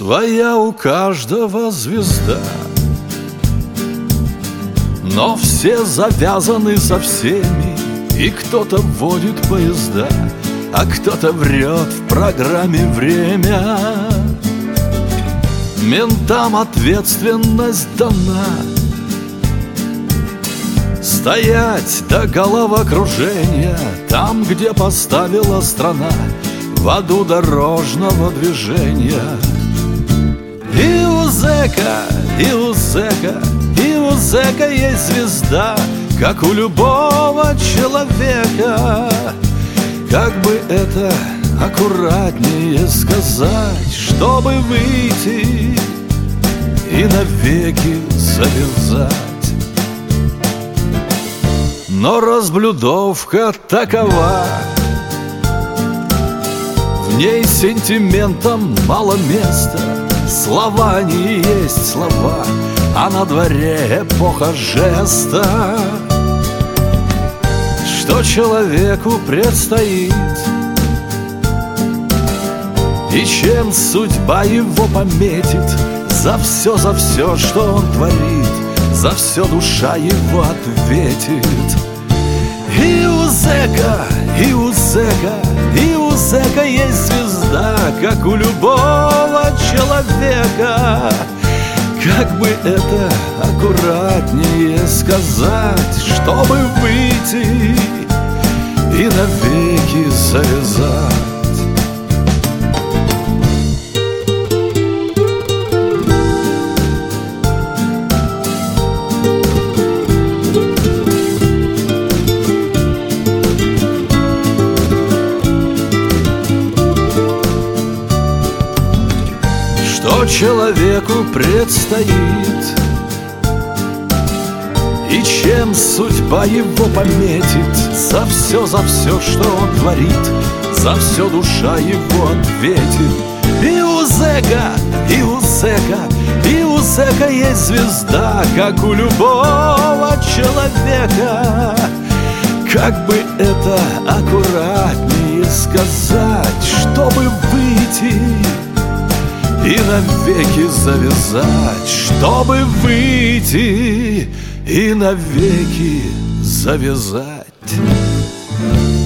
Своя у каждого звезда, но все завязаны со всеми, и кто-то водит поезда, а кто-то врет в программе «Время». Ментам ответственность дана стоять до головокружения там, где поставила страна в аду дорожного движения. И у зэка, и у зэка, и у зэка есть звезда, как у любого человека. Как бы это аккуратнее сказать, чтобы выйти и навеки завязать. Но разблюдовка такова, в ней сентиментам мало места. Слова не есть слова, а на дворе эпоха жеста. Что человеку предстоит и чем судьба его пометит, за все, что он творит, за все душа его ответит. И у зэка, и у зэка, и у зэка есть звезда, как у любого человека. Как бы это аккуратнее сказать, чтобы выйти и навеки завязать. Что человеку предстоит и чем судьба его пометит, за все, что он творит, за все душа его ответит. И у зэка, и у зэка, и у зэка есть звезда, как у любого человека. Как бы это аккуратнее сказать, чтобы выйти и навеки завязать, чтобы выйти и навеки завязать.